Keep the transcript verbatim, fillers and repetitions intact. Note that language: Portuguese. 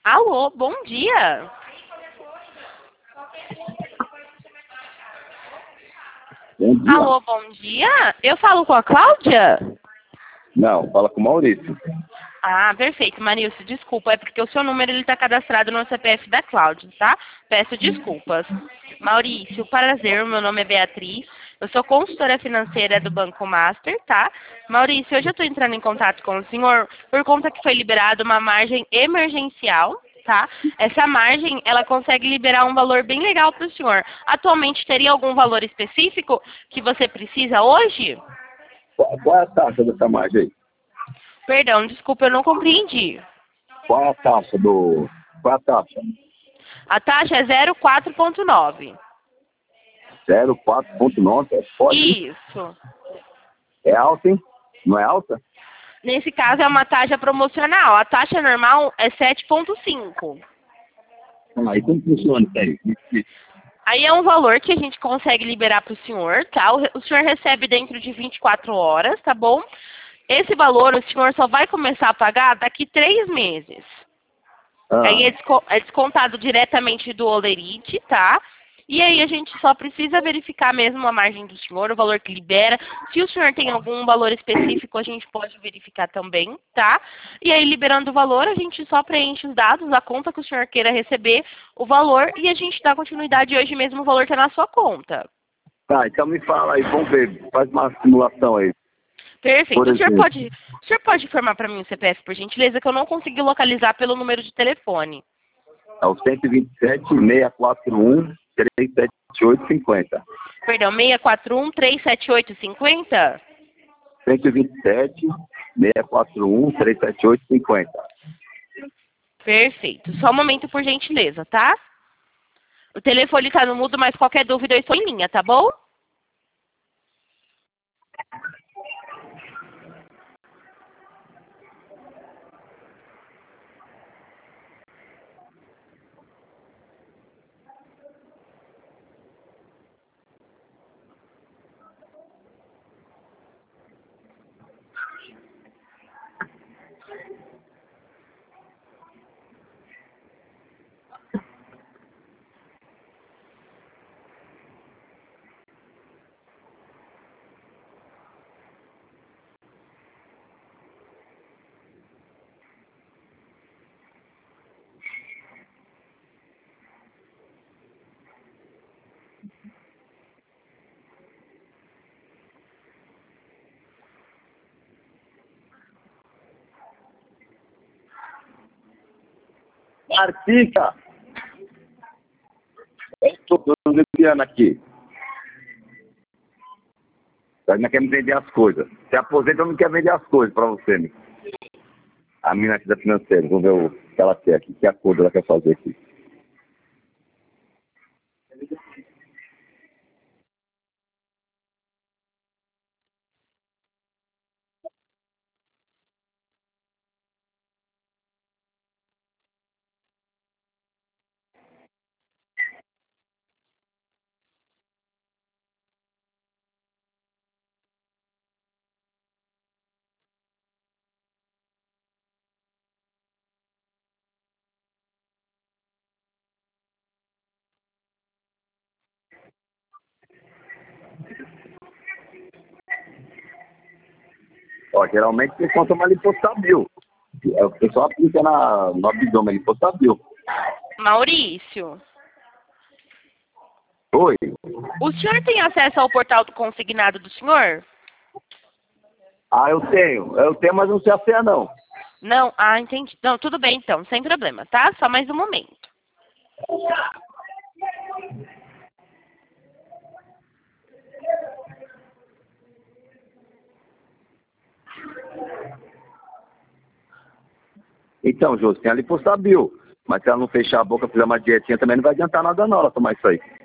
Alô, bom dia. Bom dia. Alô, bom dia. Eu falo com a Cláudia? Não, fala com o Maurício. Ah, perfeito, Marilson. Desculpa, é porque o seu número ele está cadastrado no C P F da Cláudia, tá? Peço desculpas. Maurício, prazer, meu nome é Beatriz. Eu sou consultora financeira do Banco Master, tá? Maurício, hoje eu estou entrando em contato com o senhor por conta que foi liberada uma margem emergencial, tá? Essa margem, ela consegue liberar um valor bem legal para o senhor. Atualmente, teria algum valor específico que você precisa hoje? Qual, qual é a taxa dessa margem aí? Perdão, desculpa, eu não compreendi. Qual é a taxa do... Qual é a taxa? A taxa é zero quatro ponto nove. zero quatro ponto nove? É forte, hein? Isso. É alta, hein? Não é alta? Nesse caso é uma taxa promocional. A taxa normal é sete ponto cinco. Ah, e como funciona isso aí? Me explica. Aí é um valor que a gente consegue liberar para o senhor, tá? O, o senhor recebe dentro de vinte e quatro horas, tá bom? Esse valor o senhor só vai começar a pagar daqui três meses. Aí Ah, é desco- é descontado diretamente do Olerite, tá? E aí a gente só precisa verificar mesmo a margem do senhor, o valor que libera. Se o senhor tem algum valor específico, a gente pode verificar também, tá? E aí, liberando o valor, a gente só preenche os dados, a conta que o senhor queira receber, o valor, e a gente dá continuidade hoje mesmo, o valor está na sua conta. tá, então me fala aí, vamos ver. Faz uma simulação aí. Perfeito. Por O senhor exemplo, pode, o senhor pode informar para mim o C P F, por gentileza, que eu não consegui localizar pelo número de telefone. é o cento e vinte e sete, seiscentos e quarenta e um, trezentos e setenta e oito, cinquenta. Perdão, seis quatro um, três sete oito, cinco zero? cento e vinte e sete, seiscentos e quarenta e um, trezentos e setenta e oito, cinquenta. Perfeito. Só um momento, por gentileza, tá? O telefone tá no mudo, mas qualquer dúvida eu estou em linha, tá bom? Artica! Eu estou enviando aqui. Ela não quer me vender as coisas. Se aposenta, não quer vender as coisas para você, né? A mina aqui da financeira. Vamos ver o que ela quer aqui. Que acordo ela quer fazer aqui. Ó, geralmente tem conta uma lipostabil. O pessoal aplica na, no abdômen lipostabil. Maurício, Oi? o senhor tem acesso ao portal do consignado do senhor? Ah, eu tenho. Eu tenho, mas não sei a senha, não. Não? Ah, entendi. Não, tudo bem então, sem problema, tá? Só mais um momento. Então, Jô, tem a lipostabil. Mas se ela não fechar a boca, fizer uma dietinha, também não vai adiantar nada, não, ela tomar isso aí.